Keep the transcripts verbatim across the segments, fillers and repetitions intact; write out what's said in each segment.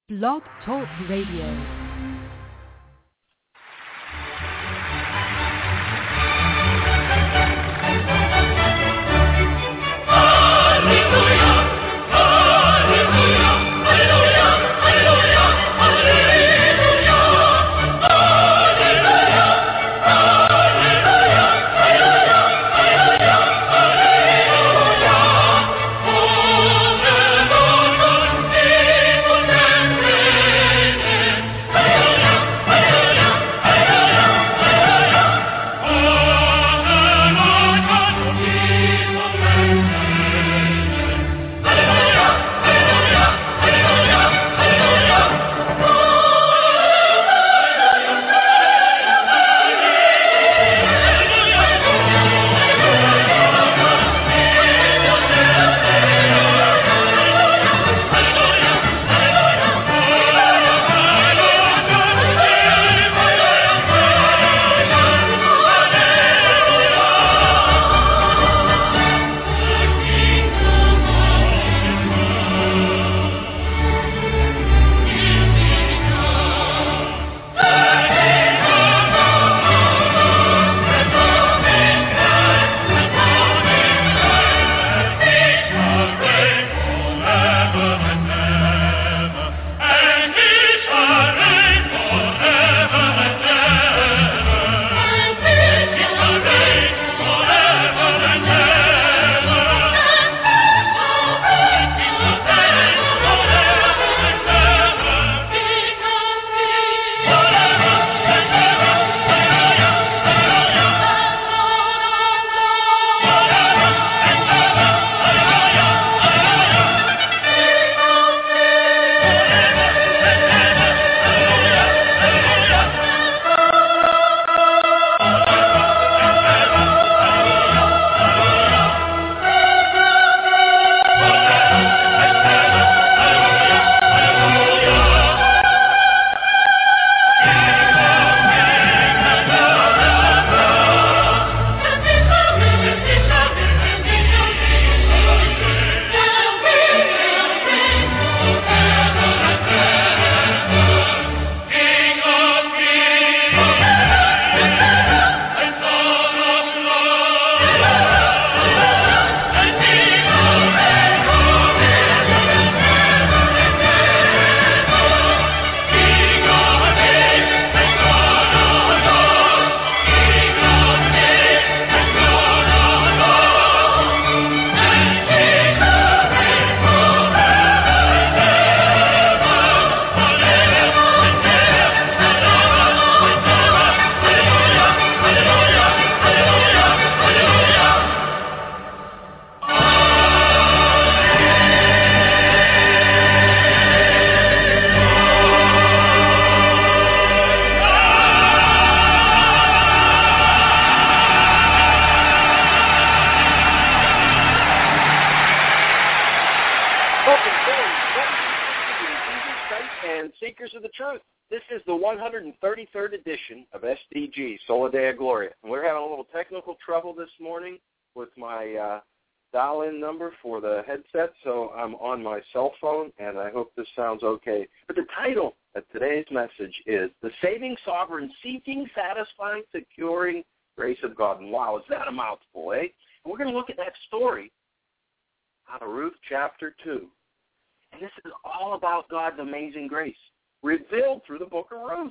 Blog Talk Radio. one hundred thirty-third edition of S D G, Sola Dea Gloria. And we're having a little technical trouble this morning with my uh, dial-in number for the headset, so I'm on my cell phone, and I hope this sounds okay. But the title of today's message is The Saving Sovereign, Seeking, Satisfying, Securing Grace of God. And wow, is that a mouthful, eh? And we're going to look at that story out of Ruth chapter two. And this is all about God's amazing grace, revealed through the book of Ruth.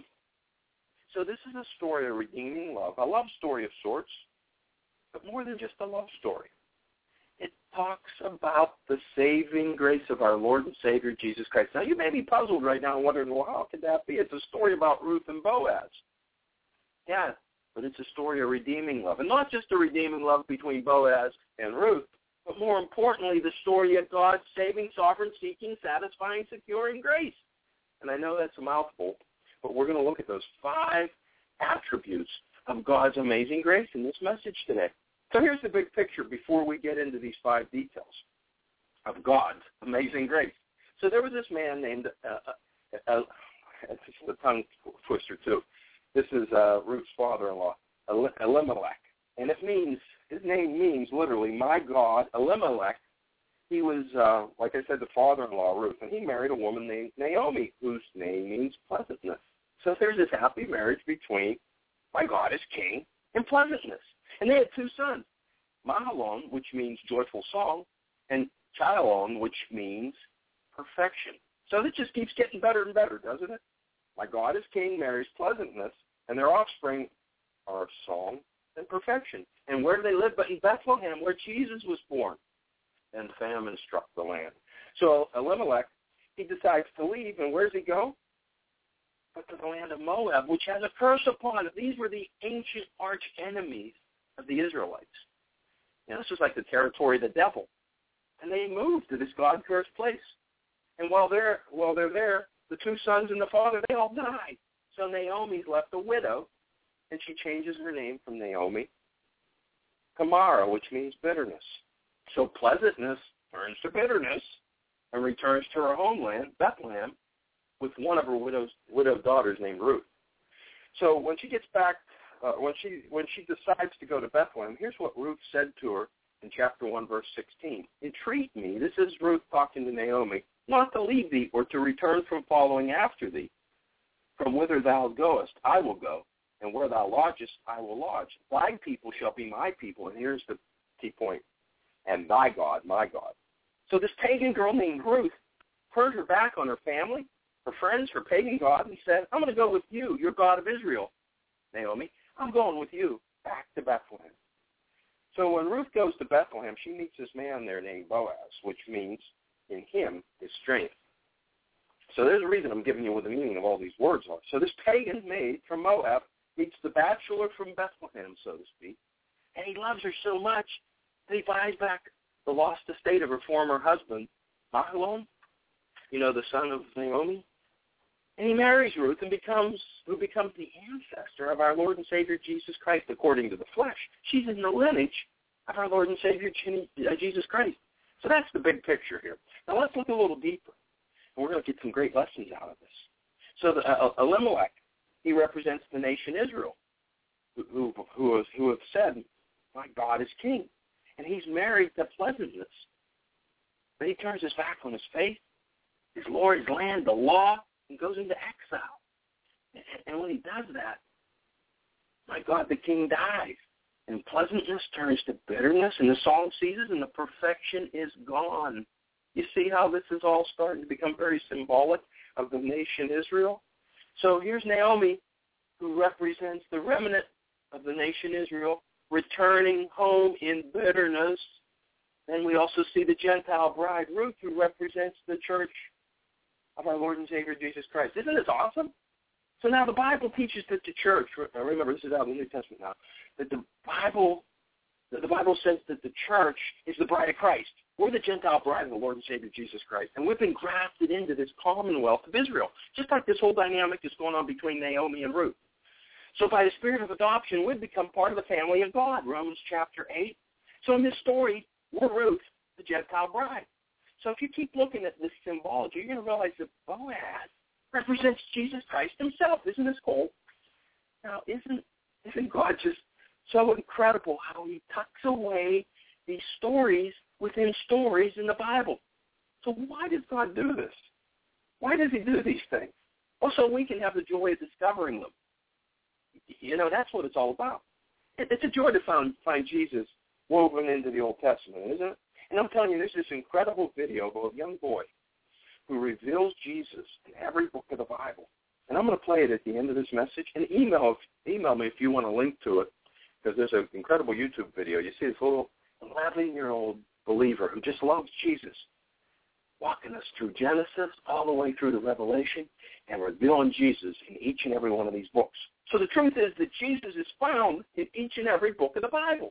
So this is a story of redeeming love, a love story of sorts, but more than just a love story. It talks about the saving grace of our Lord and Savior, Jesus Christ. Now, you may be puzzled right now and wondering, well, how could that be? It's a story about Ruth and Boaz. Yeah, but it's a story of redeeming love. And not just a redeeming love between Boaz and Ruth, but more importantly, the story of God's saving, sovereign, seeking, satisfying, securing grace. And I know that's a mouthful, but we're going to look at those five attributes of God's amazing grace in this message today. So here's the big picture before we get into these five details of God's amazing grace. So there was this man named, uh, uh, uh, this is a tongue twister too. This is uh, Ruth's father-in-law, Elimelech. And it means, his name means literally, my God, Elimelech. He was uh, like I said, the father-in-law, Ruth, and he married a woman named Naomi, whose name means pleasantness. So there's this happy marriage between my God is king and pleasantness. And they had two sons, Mahalon, which means joyful song, and Chilon, which means perfection. So it just keeps getting better and better, doesn't it? My God is king marries pleasantness, and their offspring are song and perfection. And where do they live but in Bethlehem, where Jesus was born? And famine struck the land. So Elimelech, he decides to leave, and where does he go? But to the land of Moab, which has a curse upon it. These were the ancient arch enemies of the Israelites. You know, this was like the territory of the devil. And they moved to this God-cursed place. And while they're while they're there, the two sons and the father, they all died. So Naomi's left a widow, and she changes her name from Naomi to Mara, which means bitterness. So pleasantness turns to bitterness and returns to her homeland, Bethlehem, with one of her widow's, widowed daughters named Ruth. So when she gets back, uh, when she when she decides to go to Bethlehem, here's what Ruth said to her in chapter one, verse sixteen. Entreat me, this is Ruth talking to Naomi, not to leave thee or to return from following after thee. From whither thou goest, I will go, and where thou lodgest, I will lodge. Thy people shall be my people, and here's the key point, and thy God, my God. So this pagan girl named Ruth turned her back on her family, her friends, her pagan God, and said, I'm going to go with you, your God of Israel, Naomi. I'm going with you back to Bethlehem. So when Ruth goes to Bethlehem, she meets this man there named Boaz, which means in him is strength. So there's a reason I'm giving you what the meaning of all these words are. So this pagan maid from Moab meets the bachelor from Bethlehem, so to speak, and he loves her so much that he buys back the lost estate of her former husband, Mahlon, you know, the son of Naomi, and he marries Ruth and becomes who becomes the ancestor of our Lord and Savior Jesus Christ according to the flesh. She's in the lineage of our Lord and Savior Jesus Christ. So that's the big picture here. Now let's look a little deeper, and we're going to get some great lessons out of this. So the, uh, Elimelech, he represents the nation Israel, who who who, has, who have said, my God is king, and he's married to pleasantness. But he turns his back on his faith, his Lord, his land, the law, and goes into exile. And when he does that, my God, the king dies. And pleasantness turns to bitterness, and the song ceases, and the perfection is gone. You see how this is all starting to become very symbolic of the nation Israel? So here's Naomi, who represents the remnant of the nation Israel, returning home in bitterness. Then we also see the Gentile bride, Ruth, who represents the church of our Lord and Savior Jesus Christ. Isn't this awesome? So now the Bible teaches that the church, remember this is out of the New Testament now, that the Bible that the Bible says that the church is the bride of Christ. We're the Gentile bride of the Lord and Savior Jesus Christ. And we've been grafted into this commonwealth of Israel, just like this whole dynamic is going on between Naomi and Ruth. So by the spirit of adoption, we've become part of the family of God, Romans chapter eight. So in this story, we're Ruth, the Gentile bride. So if you keep looking at this symbology, you're going to realize that Boaz represents Jesus Christ himself. Isn't this cool? Now, isn't, isn't God just so incredible how he tucks away these stories within stories in the Bible? So why does God do this? Why does he do these things? Well, so we can have the joy of discovering them. You know, that's what it's all about. It, it's a joy to find, find Jesus woven into the Old Testament, isn't it? And I'm telling you, there's this incredible video of a young boy who reveals Jesus in every book of the Bible. And I'm going to play it at the end of this message. And email email me if you want a link to it, because there's an incredible YouTube video. You see this little eleven-year-old believer who just loves Jesus, walking us through Genesis all the way through to Revelation and revealing Jesus in each and every one of these books. So the truth is that Jesus is found in each and every book of the Bible.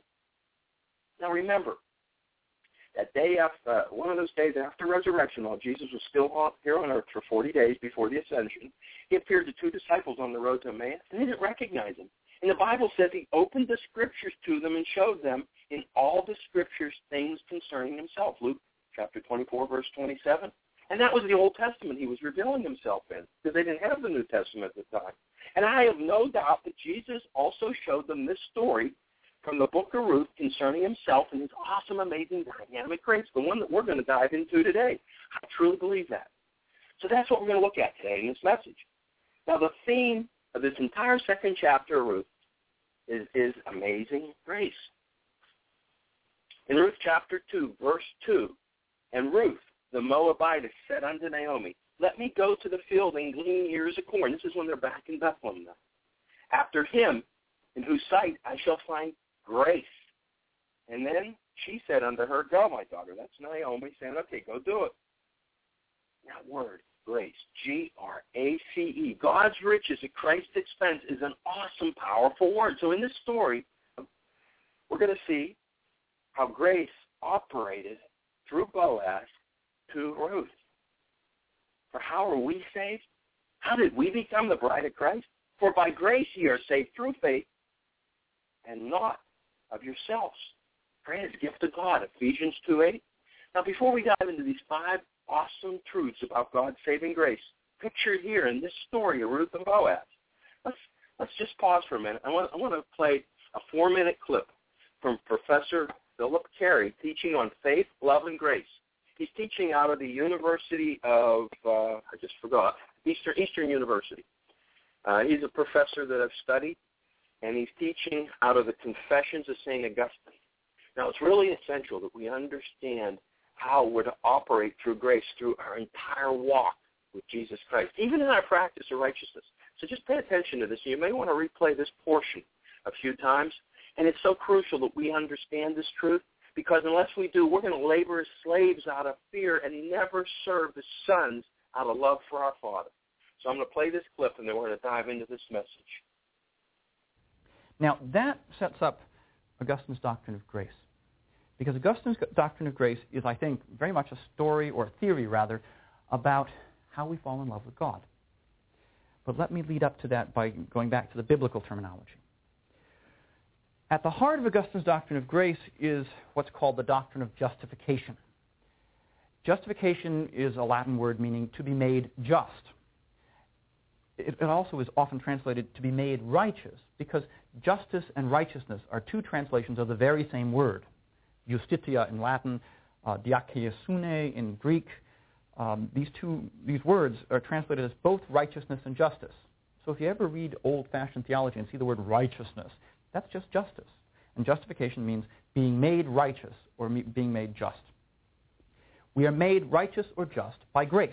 Now remember, that day after, uh, one of those days after resurrection, while Jesus was still on, here on earth for forty days before the ascension, he appeared to two disciples on the road to Emmaus, and they didn't recognize him. And the Bible says he opened the Scriptures to them and showed them in all the Scriptures things concerning himself. Luke chapter twenty-four, verse twenty-seven. And that was the Old Testament he was revealing himself in, because they didn't have the New Testament at the time. And I have no doubt that Jesus also showed them this story from the book of Ruth concerning himself and his awesome, amazing, dynamic grace, the one that we're going to dive into today. I truly believe that. So that's what we're going to look at today in this message. Now, the theme of this entire second chapter of Ruth is, is amazing grace. In Ruth chapter two, verse two, and Ruth, the Moabitess, said unto Naomi, let me go to the field and glean ears of corn. This is when they're back in Bethlehem now. After him, in whose sight I shall find grace. And then she said unto her, go, my daughter. That's Naomi saying, okay, go do it. That word, grace, G R A C E, God's riches at Christ's expense, is an awesome, powerful word. So in this story, we're going to see how grace operated through Boaz to Ruth. For how are we saved? How did we become the bride of Christ? For by grace ye are saved through faith, and not of yourselves. Praise gift of God, Ephesians two eight. Now, before we dive into these five awesome truths about God's saving grace, pictured here in this story of Ruth and Boaz, let's let's just pause for a minute. I want I want to play a four-minute clip from Professor Philip Carey teaching on faith, love, and grace. He's teaching out of the University of uh, I just forgot Eastern Eastern University. Uh, he's a professor that I've studied, and he's teaching out of the Confessions of Saint Augustine. Now, it's really essential that we understand how we're to operate through grace through our entire walk with Jesus Christ, even in our practice of righteousness. So just pay attention to this. You may want to replay this portion a few times, and it's so crucial that we understand this truth, because unless we do, we're going to labor as slaves out of fear and never serve as sons out of love for our Father. So I'm going to play this clip, and then we're going to dive into this message. Now, that sets up Augustine's doctrine of grace, because Augustine's doctrine of grace is, I think, very much a story, or a theory, rather, about how we fall in love with God. But let me lead up to that by going back to the biblical terminology. At the heart of Augustine's doctrine of grace is what's called the doctrine of justification. Justification is a Latin word meaning to be made just. It also is often translated to be made righteous, because justice and righteousness are two translations of the very same word. Justitia in Latin, uh, dikaiosyne in Greek. Um, these two these words are translated as both righteousness and justice. So if you ever read old-fashioned theology and see the word righteousness, that's just justice. And justification means being made righteous or me- being made just. We are made righteous or just by grace.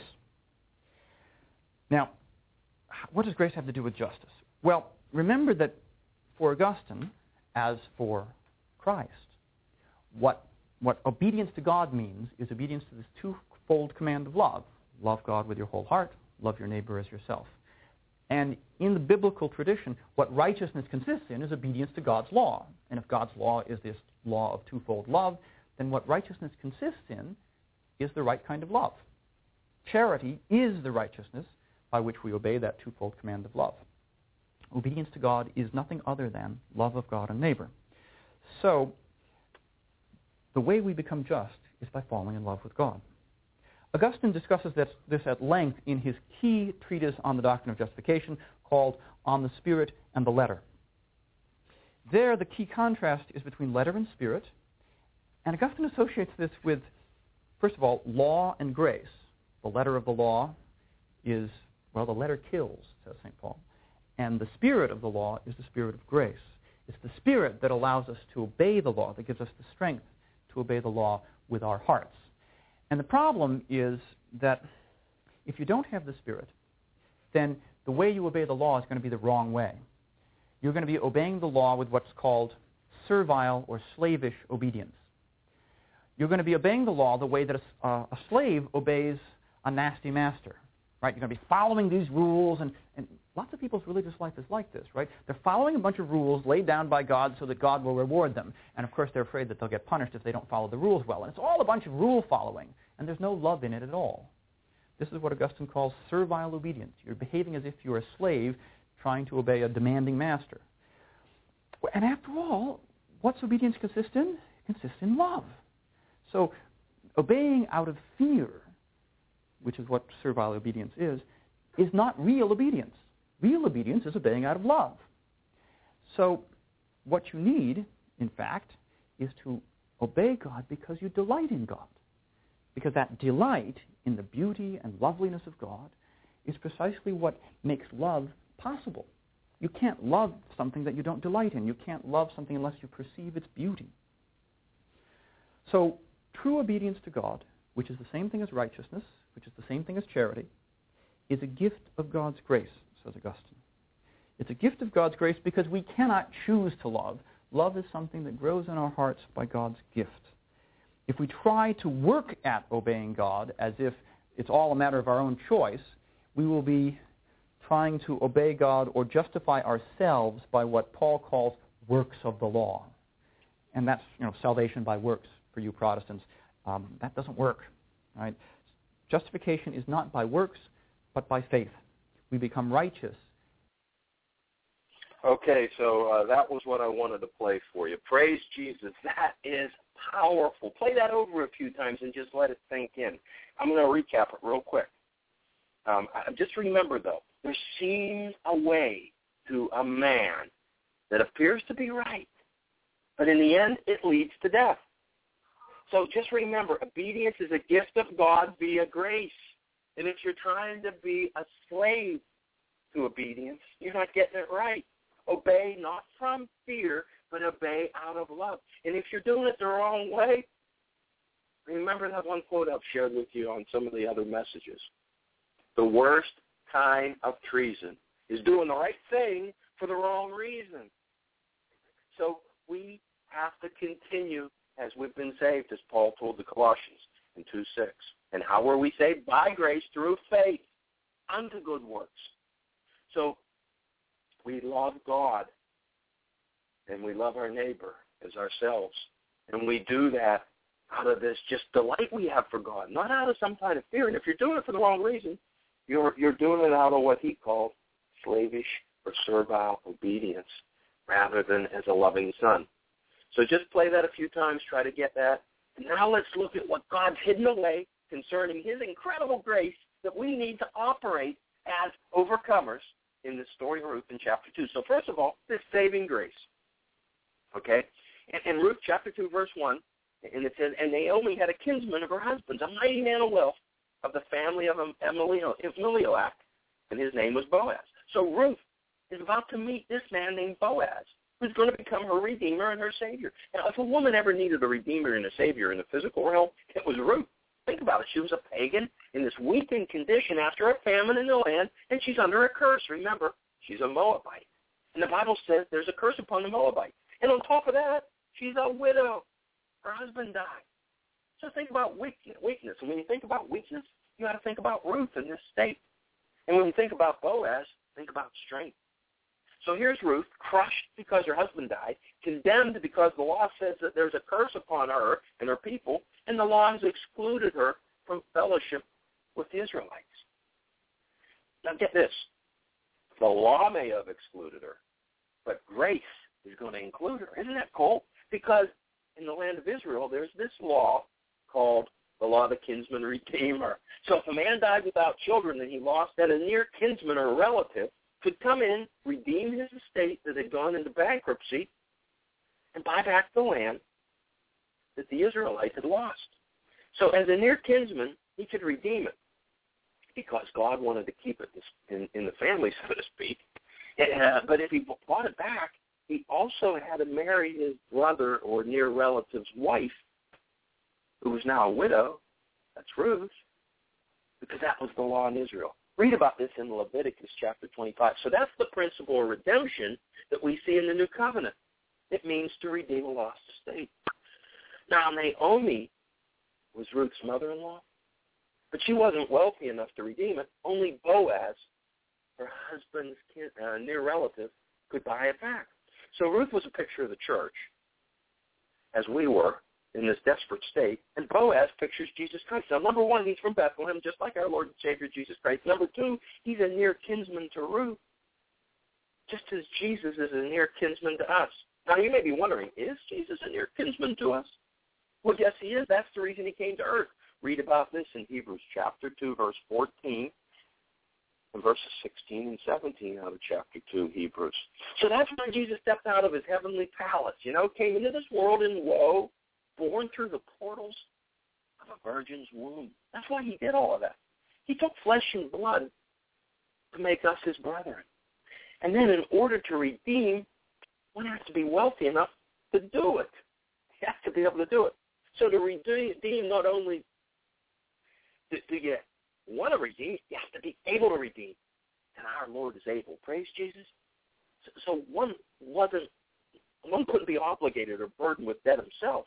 Now, what does grace have to do with justice? Well, remember that for Augustine, as for Christ, what, what obedience to God means is obedience to this twofold command of love. Love God with your whole heart, love your neighbor as yourself. And in the biblical tradition, what righteousness consists in is obedience to God's law. And if God's law is this law of twofold love, then what righteousness consists in is the right kind of love. Charity is the righteousness by which we obey that twofold command of love. Obedience to God is nothing other than love of God and neighbor. So, the way we become just is by falling in love with God. Augustine discusses this, this at length in his key treatise on the doctrine of justification called On the Spirit and the Letter. There, the key contrast is between letter and spirit, and Augustine associates this with, first of all, law and grace. The letter of the law is, well, the letter kills, says Saint Paul, and the spirit of the law is the spirit of grace. It's the spirit that allows us to obey the law, that gives us the strength to obey the law with our hearts. And the problem is that if you don't have the Spirit, then the way you obey the law is going to be the wrong way. You're going to be obeying the law with what's called servile or slavish obedience. You're going to be obeying the law the way that a, uh, a slave obeys a nasty master, right? You're going to be following these rules, and, and lots of people's religious life is like this, right? They're following a bunch of rules laid down by God so that God will reward them. And, of course, they're afraid that they'll get punished if they don't follow the rules well. And it's all a bunch of rule following, and there's no love in it at all. This is what Augustine calls servile obedience. You're behaving as if you're a slave trying to obey a demanding master. And after all, what's obedience consist in? It consists in love. So obeying out of fear, which is what servile obedience is, is not real obedience. Real obedience is obeying out of love. So what you need in fact, is to obey God because you delight in God. Because that delight in the beauty and loveliness of God is precisely what makes love possible. You can't love something that you don't delight in. You can't love something unless you perceive its beauty. So, true obedience to God, which is the same thing as righteousness, which is the same thing as charity, is a gift of God's grace, says Augustine. It's a gift of God's grace because we cannot choose to love. Love is something that grows in our hearts by God's gift. If we try to work at obeying God as if it's all a matter of our own choice, we will be trying to obey God or justify ourselves by what Paul calls works of the law. And that's, you know, salvation by works for you Protestants. Um, that doesn't work, right? Justification is not by works, but by faith. We become righteous. Okay, so uh, that was what I wanted to play for you. Praise Jesus. That is powerful. Play that over a few times and just let it sink in. I'm going to recap it real quick. Um, just remember, though, there seems a way to a man that appears to be right, but in the end, it leads to death. So just remember, obedience is a gift of God via grace. And if you're trying to be a slave to obedience, you're not getting it right. Obey not from fear, but obey out of love. And if you're doing it the wrong way, remember that one quote I've shared with you on some of the other messages. The worst kind of treason is doing the right thing for the wrong reason. So we have to continue as we've been saved, as Paul told the Colossians in two six. And how were we saved? By grace through faith unto good works. So we love God and we love our neighbor as ourselves. And we do that out of this just delight we have for God, not out of some kind of fear. And if you're doing it for the wrong reason, you're you're doing it out of what he called slavish or servile obedience rather than as a loving son. So just play that a few times, try to get that. And now let's look at what God's hidden away concerning his incredible grace that we need to operate as overcomers in the story of Ruth in chapter two. So first of all, this saving grace. Okay? In Ruth chapter two, verse one, and it says, and Naomi had a kinsman of her husband's, a mighty man of wealth of the family of Elimelech, and his name was Boaz. So Ruth is about to meet this man named Boaz, who's going to become her redeemer and her savior. Now, if a woman ever needed a redeemer and a savior in the physical realm, it was Ruth. Think about it. She was a pagan in this weakened condition after a famine in the land, and she's under a curse. Remember, she's a Moabite. And the Bible says there's a curse upon the Moabite. And on top of that, she's a widow. Her husband died. So think about weakness. And when you think about weakness, you got to think about Ruth in this state. And when you think about Boaz, think about strength. So here's Ruth, crushed because her husband died, condemned because the law says that there's a curse upon her and her people, and the law has excluded her from fellowship with the Israelites. Now get this. The law may have excluded her, but grace is going to include her. Isn't that cool? Because in the land of Israel, there's this law called the law of the kinsman redeemer. So if a man died without children and he lost, then a near kinsman or relative could come in, redeem his estate that had gone into bankruptcy, and buy back the land that the Israelites had lost. So as a near kinsman, he could redeem it because God wanted to keep it in, in the family, so to speak. Uh, but if he bought it back, he also had to marry his brother or near relative's wife, who was now a widow. That's Ruth, because that was the law in Israel. Read about this in Leviticus chapter twenty-five. So that's the principle of redemption that we see in the New Covenant. It means to redeem a lost estate. Now, Naomi was Ruth's mother-in-law, but she wasn't wealthy enough to redeem it. Only Boaz, her husband's kid, uh, near relative, could buy it back. So Ruth was a picture of the church, as we were, in this desperate state. And Boaz pictures Jesus Christ. Now, number one, he's from Bethlehem, just like our Lord and Savior Jesus Christ. Number two, he's a near kinsman to Ruth, just as Jesus is a near kinsman to us. Now, you may be wondering, is Jesus a near kinsman to us? Well, yes, he is. That's the reason he came to earth. Read about this in Hebrews chapter two, verse fourteen. in verses sixteen and seventeen out of chapter two, Hebrews. So that's when Jesus stepped out of his heavenly palace, you know, came into this world in woe, born through the portals of a virgin's womb. That's why he did all of that. He took flesh and blood to make us his brethren. And then in order to redeem, one has to be wealthy enough to do it. You have to be able to do it. So to redeem, not only do, do you want to redeem, you have to be able to redeem. And our Lord is able. Praise Jesus. So, so one wasn't, one couldn't be obligated or burdened with debt himself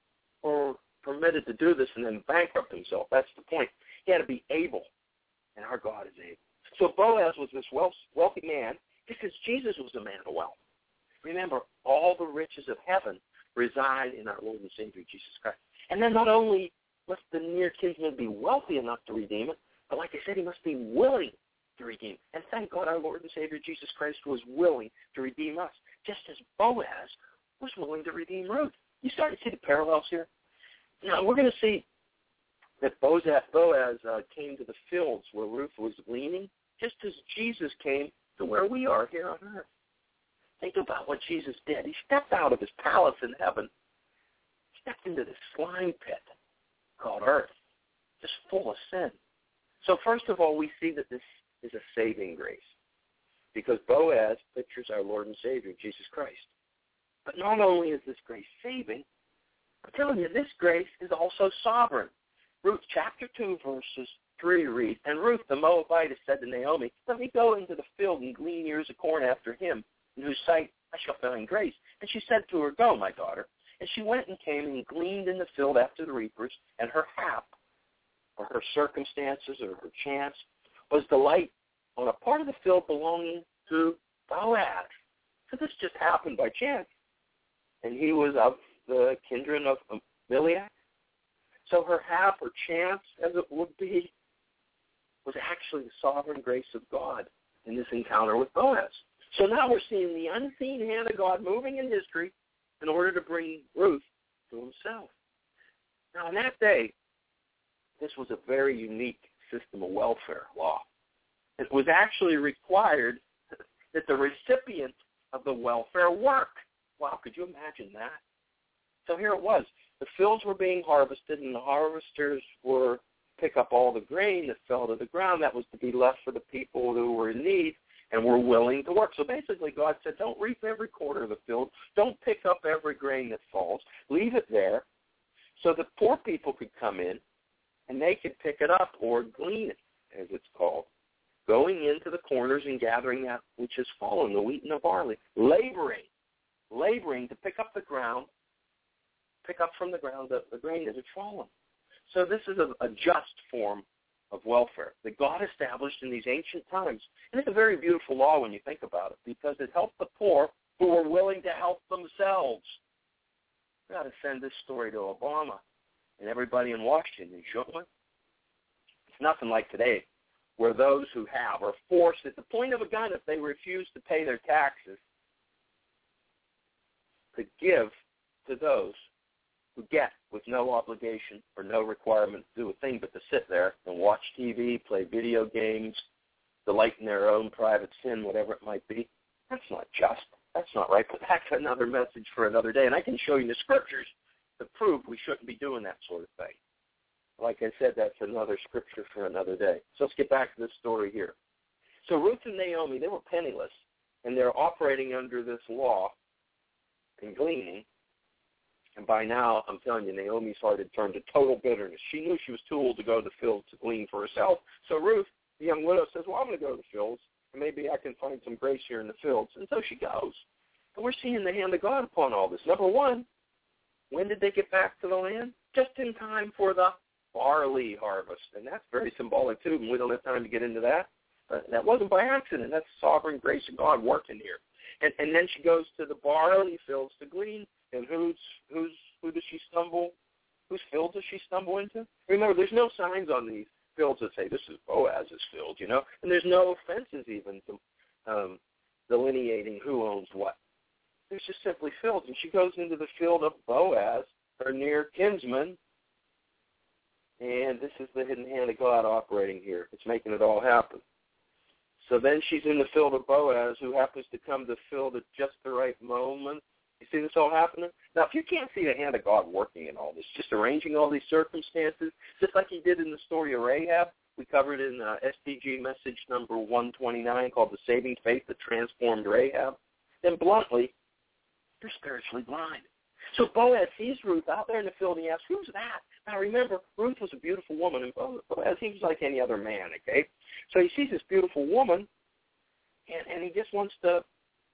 or permitted to do this and then bankrupt himself. That's the point. He had to be able, and our God is able. So Boaz was this wealthy man because Jesus was a man of wealth. Remember, all the riches of heaven reside in our Lord and Savior, Jesus Christ. And then not only must the near kinsman be wealthy enough to redeem it, but like I said, he must be willing to redeem. And thank God our Lord and Savior, Jesus Christ, was willing to redeem us, just as Boaz was willing to redeem Ruth. You start to see the parallels here? Now, we're going to see that Boaz, Boaz uh, came to the fields where Ruth was gleaning, just as Jesus came to where we are here on earth. Think about what Jesus did. He stepped out of his palace in heaven, stepped into this slime pit called earth, just full of sin. So first of all, we see that this is a saving grace because Boaz pictures our Lord and Savior, Jesus Christ. But not only is this grace saving, I'm telling you, this grace is also sovereign. Ruth chapter two, verses three reads, "And Ruth the Moabitess said to Naomi, let me go into the field and glean ears of corn after him, in whose sight I shall find grace. And she said to her, go, my daughter. And she went and came and gleaned in the field after the reapers, and her hap, or her circumstances, or her chance, was the light on a part of the field belonging to Boaz." So this just happened by chance. And he was of the kindred of Elimelech. So her hap or chance, as it would be, was actually the sovereign grace of God in this encounter with Boaz. So now we're seeing the unseen hand of God moving in history in order to bring Ruth to himself. Now, in that day, this was a very unique system of welfare law. It was actually required that the recipient of the welfare work. Wow, could you imagine that? So here it was. The fields were being harvested, and the harvesters were pick up all the grain that fell to the ground that was to be left for the people who were in need and were willing to work. So basically God said, don't reap every quarter of the field. Don't pick up every grain that falls. Leave it there so the poor people could come in and they could pick it up or glean it, as it's called, going into the corners and gathering that which has fallen, the wheat and the barley, laboring, laboring to pick up the ground, pick up from the ground the, the grain that had fallen. So this is a, a just form of welfare that God established in these ancient times. And it's a very beautiful law when you think about it because it helped the poor who were willing to help themselves. We've got to send this story to Obama and everybody in Washington, shouldn't we? It's nothing like today where those who have are forced at the point of a gun if they refuse to pay their taxes to give to those who get with no obligation or no requirement to do a thing but to sit there and watch T V, play video games, delight in their own private sin, whatever it might be. That's not just. That's not right. But that's another message for another day. And I can show you the scriptures to prove we shouldn't be doing that sort of thing. Like I said, that's another scripture for another day. So let's get back to this story here. So Ruth and Naomi, they were penniless, and they're operating under this law and gleaning. And by now, I'm telling you, Naomi's heart had turned to total bitterness. She knew she was too old to go to the fields to glean for herself. So Ruth, the young widow, says, well, I'm going to go to the fields, and maybe I can find some grace here in the fields. And so she goes. And we're seeing the hand of God upon all this. Number one, when did they get back to the land? Just in time for the barley harvest. And that's very symbolic, too, and we don't have time to get into that. But that wasn't by accident. That's sovereign grace of God working here. And, and then she goes to the barley fields to glean. And who's who's who does she stumble? Whose field does she stumble into? Remember, there's no signs on these fields that say this is Boaz's field, you know, and there's no fences even to, um, delineating who owns what. There's just simply fields, and she goes into the field of Boaz, her near kinsman, and this is the hidden hand of God operating here. It's making it all happen. So then she's in the field of Boaz, who happens to come to field at just the right moment. You see this all happening? Now, if you can't see the hand of God working in all this, just arranging all these circumstances, just like he did in the story of Rahab, we covered in uh, S D G message number one twenty-nine called The Saving Faith That Transformed Rahab, then bluntly, you're spiritually blind. So Boaz sees Ruth out there in the field, and he asks, who's that? Now, remember, Ruth was a beautiful woman, and Boaz, he was like any other man, okay? So he sees this beautiful woman, and, and he just wants to,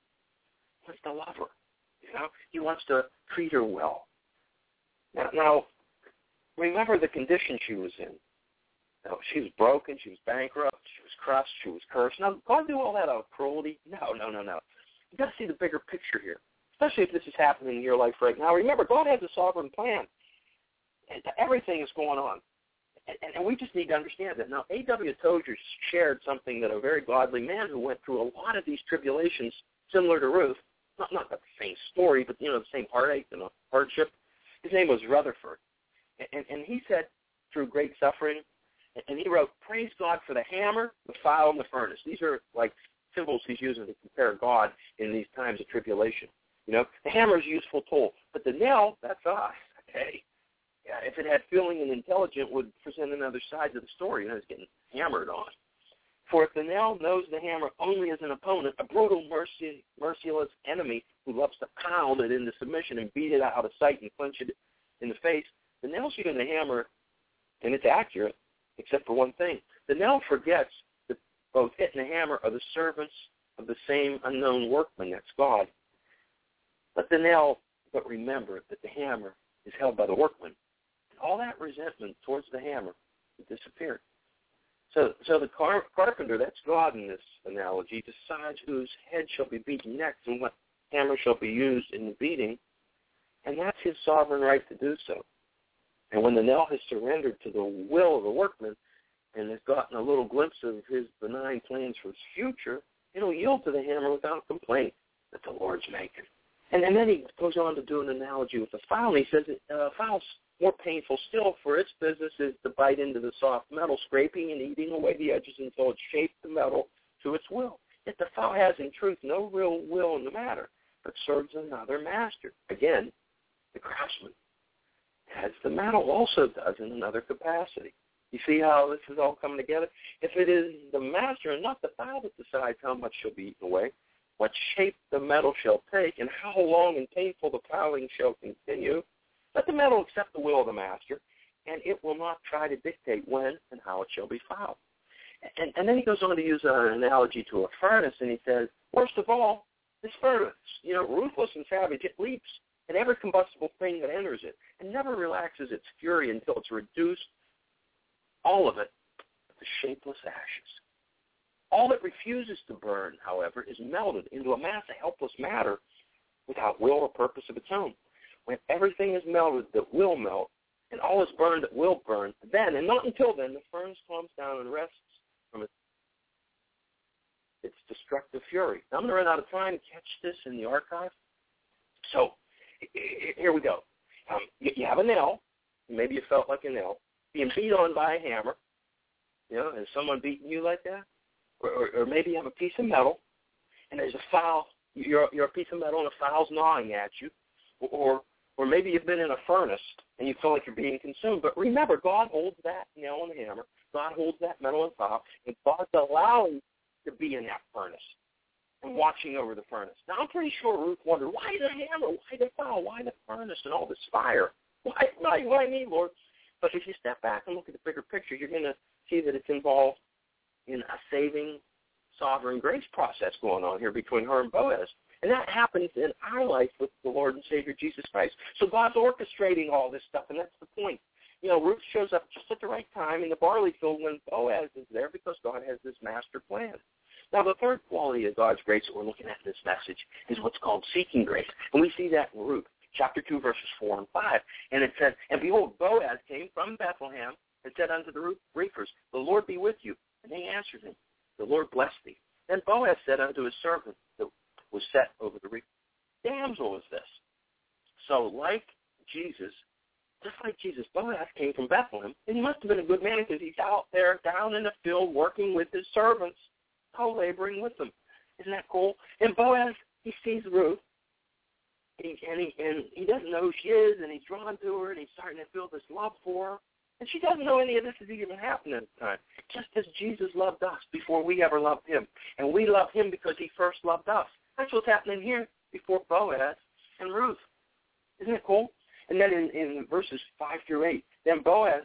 wants to love her. You know, he wants to treat her well. Now, now remember the condition she was in. No, she was broken, she was bankrupt, she was crushed, she was cursed. Now, God do all that out of cruelty? No, no, no, no. You've got to see the bigger picture here, especially if this is happening in your life right now. Remember, God has a sovereign plan. And everything is going on. And, and we just need to understand that. Now, A W Tozer shared something that a very godly man who went through a lot of these tribulations, similar to Ruth, not, not the same story, but, you know, the same heartache and hardship. His name was Rutherford. And, and, and he said, through great suffering, and he wrote, praise God for the hammer, the file, and the furnace. These are like symbols he's using to compare God in these times of tribulation. You know, the hammer is a useful tool, but the nail, that's us, okay? Yeah, if it had feeling and intelligence, would present another side to the story. You know, it's getting hammered on. For if the nail knows the hammer only as an opponent, a brutal, mercy, merciless enemy who loves to pound it into submission and beat it out of sight and clench it in the face, the nail's using the hammer, and it's accurate, except for one thing. The nail forgets that both it and the hammer are the servants of the same unknown workman, that's God. But the nail, but remember that the hammer is held by the workman. All that resentment towards the hammer disappeared. So so the car, carpenter, that's God in this analogy, decides whose head shall be beaten next and what hammer shall be used in the beating, and that's his sovereign right to do so. And when the nail has surrendered to the will of the workman and has gotten a little glimpse of his benign plans for its future, it'll yield to the hammer without complaint that the Lord's making. And, and then he goes on to do an analogy with the file, and he says uh, file's more painful still, for its business is to bite into the soft metal, scraping and eating away the edges until it shapes the metal to its will. Yet the file has, in truth, no real will in the matter, but serves another master. Again, the craftsman, as the metal also does in another capacity. You see how this is all coming together? If it is the master and not the file that decides how much shall be eaten away, what shape the metal shall take, and how long and painful the filing shall continue, let the metal accept the will of the master, and it will not try to dictate when and how it shall be filed. And, and then he goes on to use an analogy to a furnace, and he says, worst of all, this furnace, you know, ruthless and savage, it leaps at every combustible thing that enters it and never relaxes its fury until it's reduced, all of it, to shapeless ashes. All that refuses to burn, however, is melted into a mass of helpless matter without will or purpose of its own. When everything is melted that will melt, and all is burned that will burn, then, and not until then, the furnace calms down and rests from its, its destructive fury. Now, I'm going to run out of time to catch this in the archive. So, here we go. Um, you have a nail. Maybe you felt like a nail. Being beat on by a hammer. You know, has someone beaten you like that? Or, or, or maybe you have a piece of metal, and there's a file. You're, you're a piece of metal, and a file's gnawing at you. Or or maybe you've been in a furnace, and you feel like you're being consumed. But remember, God holds that nail and hammer. God holds that metal and file, and God's allowing to be in that furnace and watching over the furnace. Now, I'm pretty sure Ruth wondered, why the hammer? Why the file? Why the furnace and all this fire? Why, why, why me, Lord? But if you step back and look at the bigger picture, you're going to see that it's involved in a saving, sovereign grace process going on here between her and Boaz. And that happens in our life with the Lord and Savior Jesus Christ. So God's orchestrating all this stuff, and that's the point. You know, Ruth shows up just at the right time in the barley field when Boaz is there because God has this master plan. Now, the third quality of God's grace that we're looking at in this message is what's called seeking grace. And we see that in Ruth, chapter two, verses four and five. And it says, and behold, Boaz came from Bethlehem and said unto the reapers, the Lord be with you. And they answered him, the Lord bless thee. Then Boaz said unto his servant that was set over the reaper, damsel is this. So like Jesus, just like Jesus, Boaz came from Bethlehem, and he must have been a good man because he's out there down in the field working with his servants. co-laboring with them. Isn't that cool? And Boaz, he sees Ruth, and he, and, he, and he doesn't know who she is, and he's drawn to her, and he's starting to feel this love for her. And she doesn't know any of this is even happening at the time. Just as Jesus loved us before we ever loved him. And we love him because he first loved us. That's what's happening here before Boaz and Ruth. Isn't it cool? And then in, in verses five through eight, then Boaz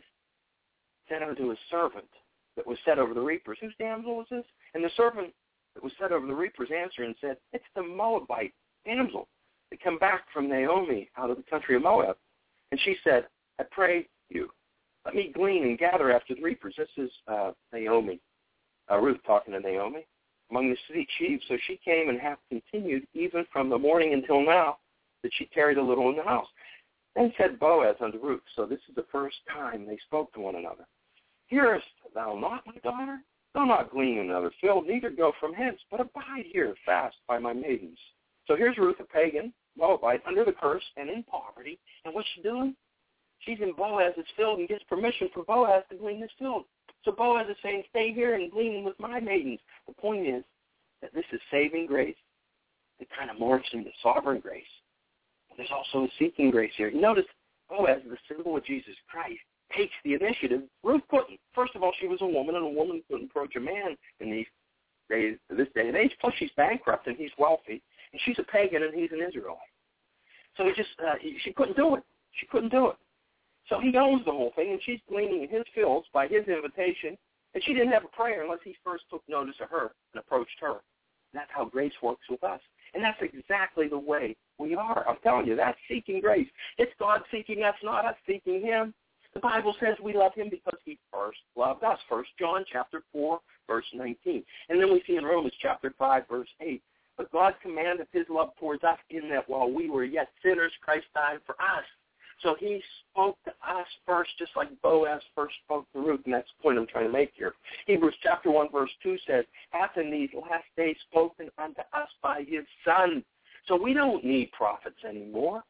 said unto his servant that was set over the reapers, whose damsel was this? And the servant that was set over the reapers answered and said, it's the Moabite damsel that come back from Naomi out of the country of Moab. And she said, I pray you, let me glean and gather after the reapers. This is uh, Naomi, uh, Ruth talking to Naomi, among the city chiefs. So she came and hath continued even from the morning until now that she tarried a little in the house. Then said Boaz unto Ruth, so this is the first time they spoke to one another, hearest thou not, my daughter? Go not glean in another field, neither go from hence, but abide here fast by my maidens. So here's Ruth, a pagan, Moabite, under the curse and in poverty. And what's she doing? She's in Boaz's field and gets permission for Boaz to glean this field. So Boaz is saying, stay here and glean with my maidens. The point is that this is saving grace. It kind of morphs into sovereign grace. There's also a seeking grace here. Notice Boaz, the symbol of Jesus Christ, takes the initiative. Ruth couldn't. First of all, she was a woman, and a woman couldn't approach a man in these days, this day and age. Plus, she's bankrupt, and he's wealthy. And she's a pagan, and he's an Israelite. So he just, uh, he, she couldn't do it. She couldn't do it. So he owns the whole thing, and she's gleaning in his fields by his invitation, and she didn't have a prayer unless he first took notice of her and approached her. And that's how grace works with us. And that's exactly the way we are. I'm telling you, that's seeking grace. It's God seeking us, not us seeking him. The Bible says we love him because he first loved us. First John chapter four, verse nineteen. And then we see in Romans chapter five, verse eight. But God commanded his love towards us in that while we were yet sinners, Christ died for us. So he spoke to us first, just like Boaz first spoke to Ruth, and that's the point I'm trying to make here. Hebrews chapter one, verse two says, hath in these last days spoken unto us by his Son. So we don't need prophets anymore.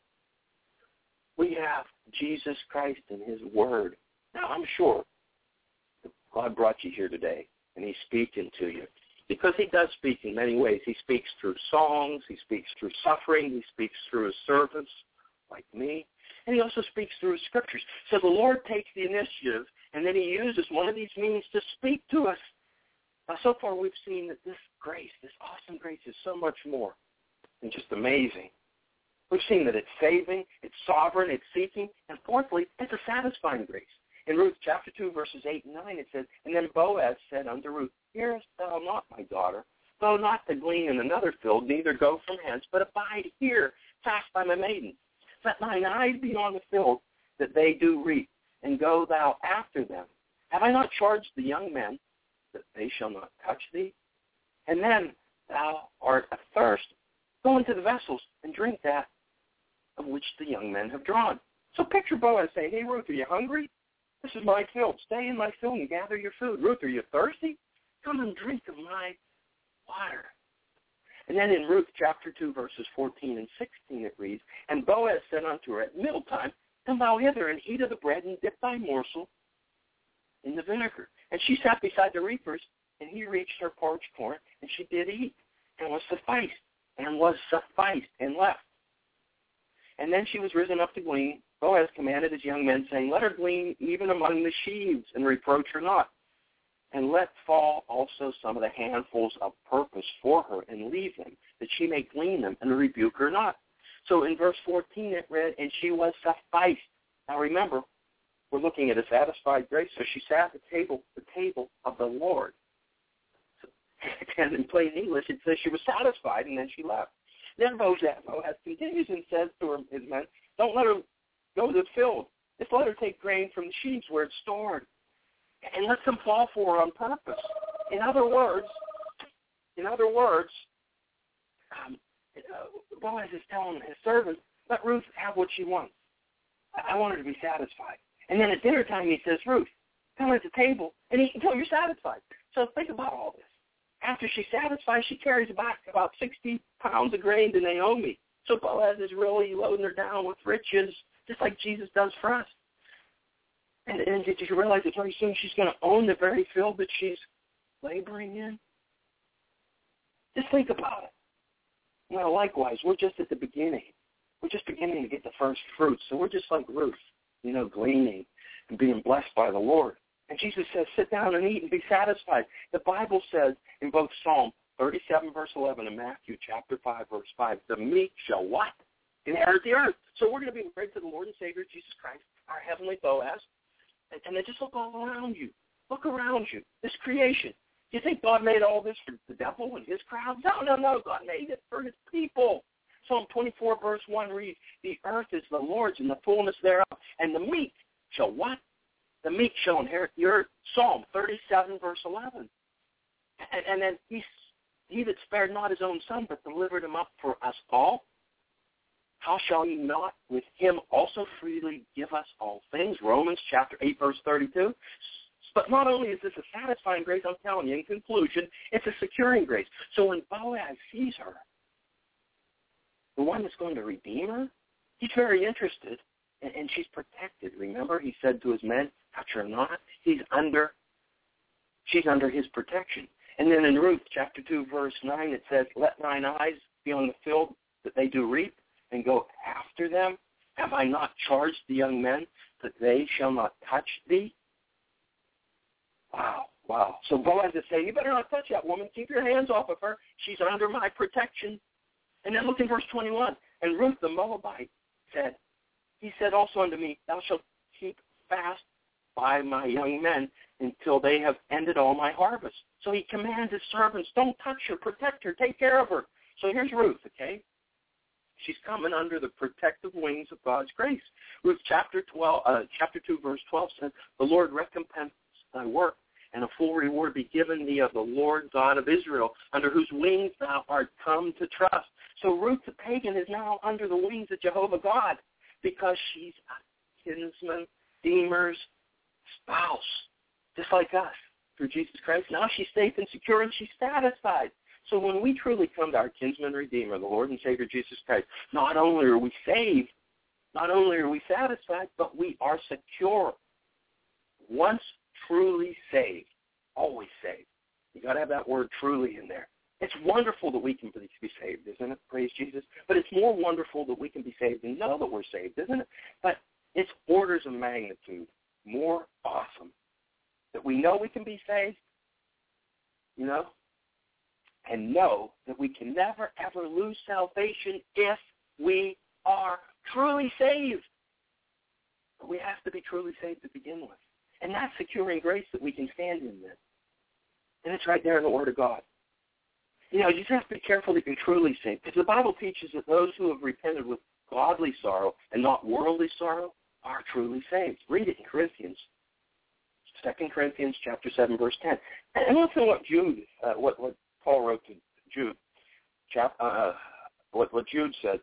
We have Jesus Christ and his word. Now, I'm sure God brought you here today, and he's speaking to you. Because he does speak in many ways. He speaks through songs. He speaks through suffering. He speaks through his servants, like me. And he also speaks through his scriptures. So the Lord takes the initiative, and then he uses one of these means to speak to us. Now, so far we've seen that this grace, this awesome grace, is so much more than just amazing. We've seen that it's saving, it's sovereign, it's seeking, and fourthly, it's a satisfying grace. In Ruth chapter two, verses eight and nine, it says, and then Boaz said unto Ruth, hearest thou not, my daughter? Go not to glean in another field, neither go from hence, but abide here fast by my maidens. Let thine eyes be on the field that they do reap, and go thou after them. Have I not charged the young men that they shall not touch thee? And then thou art athirst, go into the vessels and drink that of which the young men have drawn. So picture Boaz saying, hey, Ruth, are you hungry? This is my field. Stay in my field and gather your food. Ruth, are you thirsty? Come and drink of my water. And then in Ruth chapter two, verses fourteen and sixteen, it reads, and Boaz said unto her at mealtime, come thou hither and eat of the bread and dip thy morsel in the vinegar. And she sat beside the reapers, and he reached her parched corn, and she did eat, and was sufficed, and was sufficed, and left. And then she was risen up to glean. Boaz commanded his young men, saying, let her glean even among the sheaves, and reproach her not. And let fall also some of the handfuls of purpose for her, and leave them, that she may glean them, and rebuke her not. So in verse fourteen it read, and she was sufficed. Now remember, we're looking at a satisfied grace. So she sat at the table, the table of the Lord. So, and in plain English, it says she was satisfied, and then she left. Then Boaz continues and says to her, his men, don't let her go to the field. Just let her take grain from the sheaves where it's stored, and let them fall for her on purpose. In other words, in other words, um, uh, Boaz is telling his servant, let Ruth have what she wants. I, I want her to be satisfied. And then at dinner time he says, Ruth, come at the table and eat until you're satisfied. So think about all this. After she's satisfied, she carries back about sixty pounds of grain to Naomi. So Boaz is really loading her down with riches, just like Jesus does for us. And, and did you realize that very soon she's going to own the very field that she's laboring in? Just think about it. Well, likewise, we're just at the beginning. We're just beginning to get the first fruits. So we're just like Ruth, you know, gleaning and being blessed by the Lord. And Jesus says, sit down and eat and be satisfied. The Bible says in both Psalm thirty-seven, verse eleven, and Matthew chapter five, verse five, the meek shall what? Inherit the earth. So we're going to be married to the Lord and Savior, Jesus Christ, our heavenly Boaz. And, and then just look all around you. Look around you. This creation. Do you think God made all this for the devil and his crowd? No, no, no. God made it for his people. Psalm twenty-four, verse one reads, the earth is the Lord's and the fullness thereof, and the meek shall what? The meek shall inherit the earth. Psalm thirty-seven, verse eleven. And, and then he, he that spared not his own son, but delivered him up for us all, how shall he not with him also freely give us all things? Romans chapter eight, verse thirty-two. But not only is this a satisfying grace, I'm telling you, in conclusion, it's a securing grace. So when Boaz sees her, the one that's going to redeem her, he's very interested, and, and she's protected. Remember, he said to his men, touch her not. He's under, she's under his protection. And then in Ruth chapter two, verse nine, it says, let thine eyes be on the field that they do reap, and go after them. Have I not charged the young men that they shall not touch thee? Wow, wow. So Boaz is saying, you better not touch that woman. Keep your hands off of her. She's under my protection. And then look in verse twenty-one. And Ruth the Moabite said, he said also unto me, thou shalt keep fast by my young men until they have ended all my harvest. So he commands his servants, don't touch her, protect her, take care of her. So here's Ruth, okay? She's coming under the protective wings of God's grace. Ruth chapter twelve, uh, chapter two, verse twelve says, the Lord recompense thy work, and a full reward be given thee of the Lord God of Israel, under whose wings thou art come to trust. So Ruth the pagan is now under the wings of Jehovah God because she's a kinsman, redeemer's spouse, just like us, through Jesus Christ. Now she's safe and secure, and she's satisfied. So when we truly come to our kinsman redeemer, the Lord and Savior Jesus Christ, not only are we saved, not only are we satisfied, but we are secure. Once truly saved, always saved. You got to have that word truly in there. It's wonderful that we can be saved, isn't it? Praise Jesus. But it's more wonderful that we can be saved and know that we're saved, isn't it? But it's orders of magnitude more awesome that we know we can be saved, you know, and know that we can never, ever lose salvation if we are truly saved. But we have to be truly saved to begin with. And that's securing grace that we can stand in this. And it's right there in the Word of God. You know, you just have to be careful that you're truly saved. Because the Bible teaches that those who have repented with godly sorrow and not worldly sorrow are truly saved. Read it in Corinthians. Second Corinthians chapter seven, verse ten. And listen to what Jude, uh, what, what Paul wrote to Jude. Chap, uh, what, what Jude said.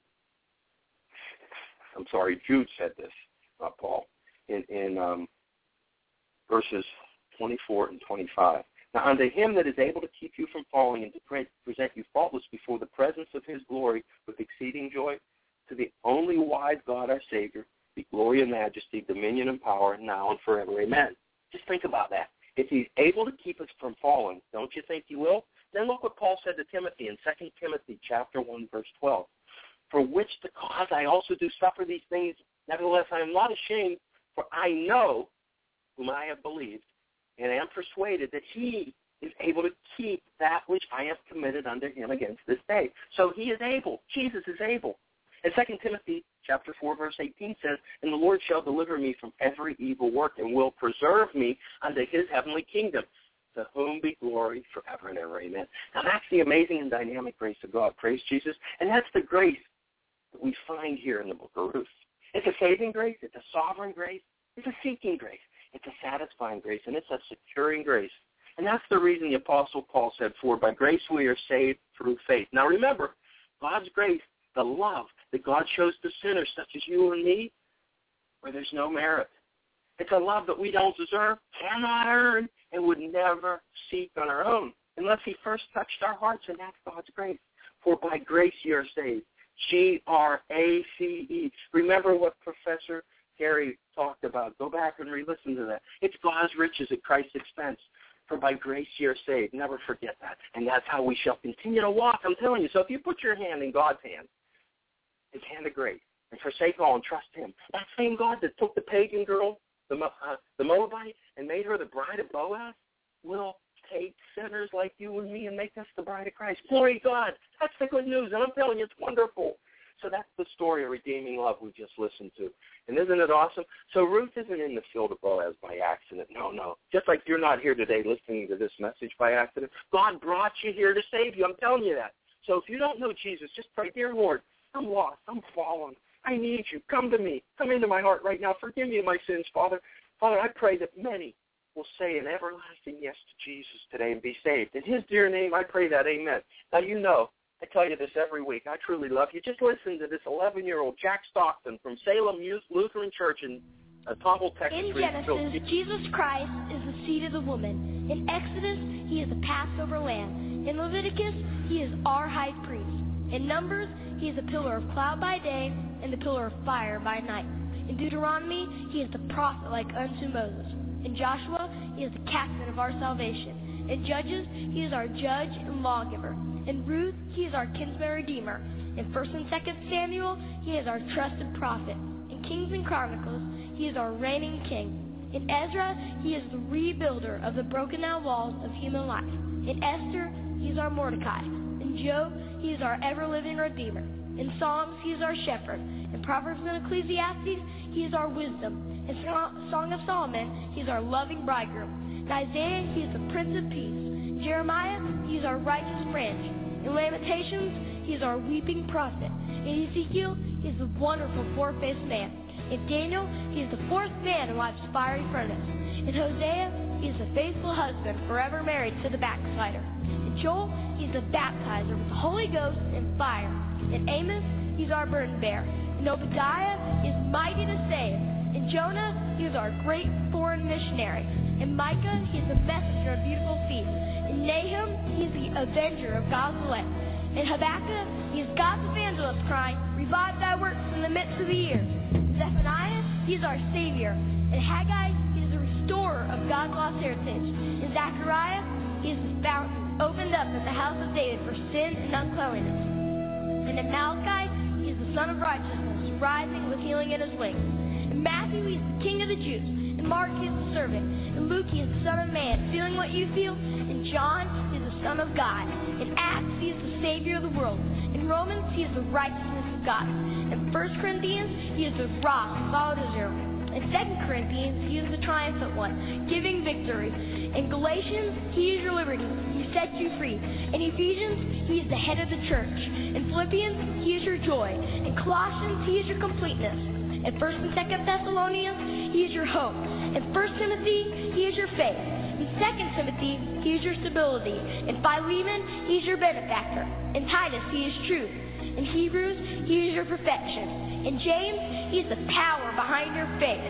I'm sorry, Jude said this, not Paul, in, in um, verses twenty-four and twenty-five. Now, unto him that is able to keep you from falling and to present you faultless before the presence of his glory with exceeding joy, to the only wise God our Savior, be glory and majesty, dominion and power, now and forever. Amen. Just think about that. If he's able to keep us from falling, don't you think he will? Then look what Paul said to Timothy in Second Timothy chapter one, verse twelve. For which the cause I also do suffer these things, nevertheless I am not ashamed, for I know whom I have believed, and am persuaded that he is able to keep that which I have committed unto him against this day. So he is able. Jesus is able. And Second Timothy chapter four, verse eighteen says, and the Lord shall deliver me from every evil work and will preserve me unto his heavenly kingdom, to whom be glory forever and ever. Amen. Now that's the amazing and dynamic grace of God. Praise Jesus. And that's the grace that we find here in the book of Ruth. It's a saving grace. It's a sovereign grace. It's a seeking grace. It's a satisfying grace, and it's a securing grace. And that's the reason the Apostle Paul said, for by grace we are saved through faith. Now remember, God's grace, the love that God shows to sinners such as you and me, where there's no merit. It's a love that we don't deserve, cannot earn, and would never seek on our own, unless he first touched our hearts, and that's God's grace. For by grace you are saved. G R A C E. Remember what Professor Gary talked about. Go back and re-listen to that. It's God's riches at Christ's expense. For by grace you're saved. Never forget that. And that's how we shall continue to walk. I'm telling you. So if you put your hand in God's hand, his hand of grace, and forsake all and trust him, that same God that took the pagan girl, the, uh, the Moabite, and made her the bride of Boaz, will take sinners like you and me and make us the bride of Christ. Glory to God. That's the good news. And I'm telling you, it's wonderful. So that's the story of redeeming love we just listened to. And isn't it awesome? So Ruth isn't in the field of Boaz by accident. No, no. Just like you're not here today listening to this message by accident. God brought you here to save you. I'm telling you that. So if you don't know Jesus, just pray, dear Lord, I'm lost. I'm fallen. I need you. Come to me. Come into my heart right now. Forgive me of my sins, Father. Father, I pray that many will say an everlasting yes to Jesus today and be saved. In his dear name, I pray that. Amen. Now, you know, I tell you this every week. I truly love you. Just listen to this eleven-year-old Jack Stockton from Salem Lutheran Church in uh, Tomball, Texas. In Genesis, Jesus Christ is the seed of the woman. In Exodus, he is the Passover lamb. In Leviticus, he is our high priest. In Numbers, he is a pillar of cloud by day and the pillar of fire by night. In Deuteronomy, he is the prophet like unto Moses. In Joshua, he is the captain of our salvation. In Judges, he is our judge and lawgiver. In Ruth, he is our kinsman redeemer. In First and Second Samuel, he is our trusted prophet. In Kings and Chronicles, he is our reigning king. In Ezra, he is the rebuilder of the broken down walls of human life. In Esther, he is our Mordecai. In Job, he is our ever-living redeemer. In Psalms, he is our shepherd. In Proverbs and Ecclesiastes, he is our wisdom. In Song of Solomon, he is our loving bridegroom. In Isaiah, he is the Prince of Peace. In Jeremiah, he is our righteous branch. In Lamentations, he is our weeping prophet. In Ezekiel, he is the wonderful four-faced man. In Daniel, he is the fourth man in life's fiery furnace. In Hosea, he is the faithful husband forever married to the backslider. In Joel, he is the baptizer with the Holy Ghost and fire. In Amos, he's our burden bearer. In Obadiah, he is mighty to save. In Jonah, he is our great foreign missionary. In Micah, he is the messenger of beautiful feet. In Nahum, he is the avenger of God's elect. In Habakkuk, he is God's evangelist crying, revive thy works in the midst of the years. In Zephaniah, he is our Savior. In Haggai, he is the restorer of God's lost heritage. In Zechariah, he is the fountain opened up at the house of David for sin and uncleanliness. And in Malachi, he is the Son of Righteousness, rising with healing in his wings. In Matthew, he is the King of the Jews. In Mark, he is the servant. In Luke, he is the Son of Man, feeling what you feel. In John, he is the Son of God. In Acts, he is the Savior of the world. In Romans, he is the righteousness of God. In First Corinthians, he is the rock and followed Israel. In Second Corinthians, he is the triumphant one, giving victory. In Galatians, he is your liberty. He sets you free. In Ephesians, he is the head of the church. In Philippians, he is your joy. In Colossians, he is your completeness. In First and Second Thessalonians, he is your hope. In First Timothy, he is your faith. In Second Timothy, he is your stability. In Philemon, he is your benefactor. In Titus, he is truth. In Hebrews, he is your perfection. In James, he is the power behind your faith.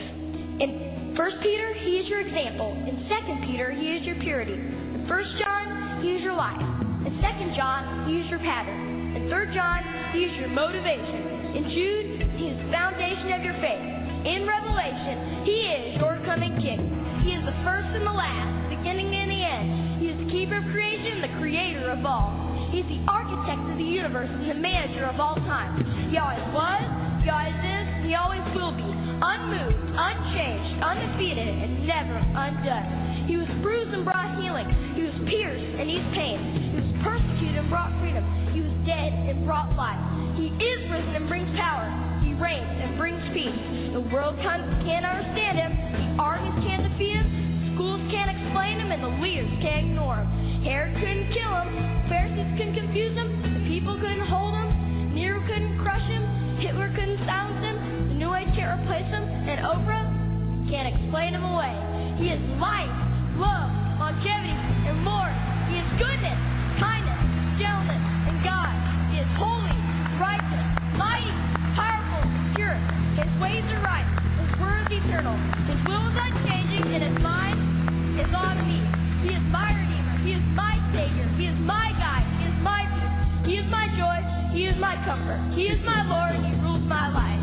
In First Peter, he is your example. In Second Peter, he is your purity. In First John, he is your life. In Second John, he is your pattern. In Third John, he is your motivation. In Jude, he is the foundation of your faith. In Revelation, he is your coming king. He is the first and the last, the beginning and the end. He is the keeper of creation, the creator of all. He is the architect of the universe and the manager of all time. He always was, he always is, and he always will be. Unmoved, unchanged, undefeated, and never undone. He was bruised and brought healing. He was pierced and eased pain. He was persecuted and brought freedom. He was dead and brought life. He is risen and brings power. He reigns and brings peace. The world can't understand him. The armies can't defeat him. Schools can't explain him, and the leaders can't ignore him. Herod couldn't kill him. Pharisees couldn't confuse him. The people couldn't hold him. Nero couldn't crush him. Hitler couldn't silence him. The New Age can't replace him. And Oprah can't explain him away. He is life, love, longevity, and more. He is goodness, kindness, gentleness, and God. He is holy, righteous, mighty, powerful, pure. His ways are right. His word is eternal. His will is unchanging, and his mind is on me. He is my Redeemer. He is my Savior. He is my guide. He is my peace. He is my joy. He is my comfort. He is my Lord. He rules my life.